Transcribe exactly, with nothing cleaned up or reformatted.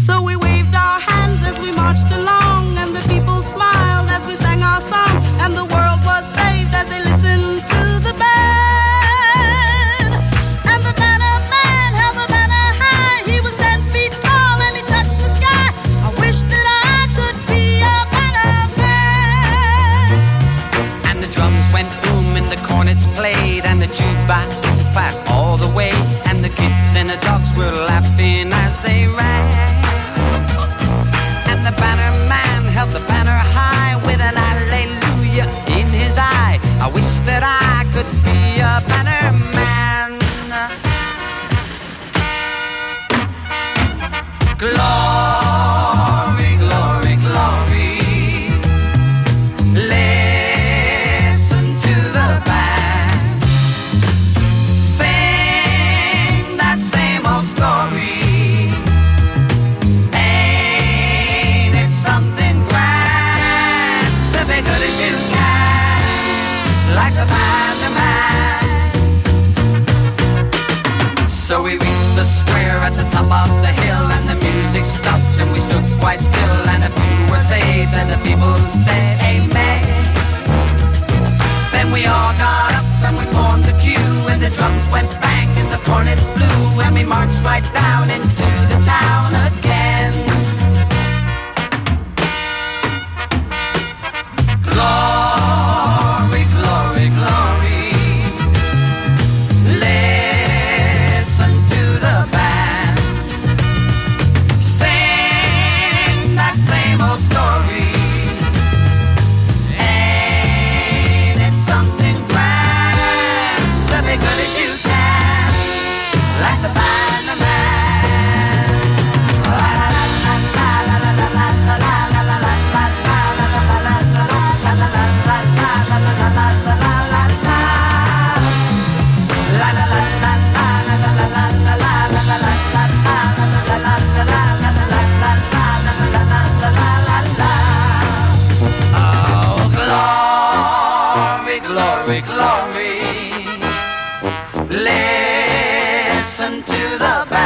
So we waved our hands as we marched along, and the people smiled as we sang our song, and the world was saved as they listened to the band. And the banner man held the banner high. He was ten feet tall and he touched the sky. I wish that I could be a banner man. And the drums went boom and the cornets played, and the jukebox back all the way, and the kids and the dogs were laughing as they ran. And the banner man held the banner high with an hallelujah in his eye. I wish that I could be a banner man. Glory, glory, glory. Listen to the band sing that same old story. Ain't it something grand to be good as you can, like the banner man? So we reached the square at the top of the hill, and the music stopped and we stood quite still, and a few were saved and the people said amen. Then we all got up and we formed the queue, and the drums went bang and the cornets blew, and we marched right down into the town again. Glory, glory, glory. Listen to the band sing that same old story. Ain't it something grand to be good as you can, like the banner man? La la la la la la la la la la la la la la glory, glory, glory. Listen to the